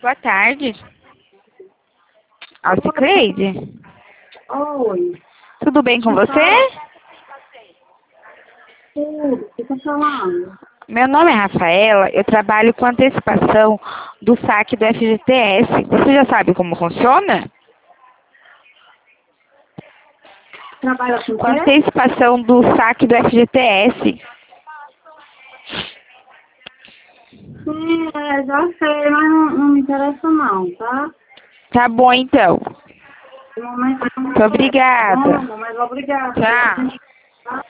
Boa tarde. Alcicleide? Oi. Tudo bem com você? Tudo, o que tá falando? Meu nome é Rafaela, eu trabalho com antecipação do saque do FGTS. Você já sabe como funciona? Trabalha com o Com quê? antecipação do saque do FGTS. Sim, já sei, mas não me interessa não, tá? Tá bom, então. No momento não me Muito interessa, tá obrigada. bom, mas obrigada. Tchau.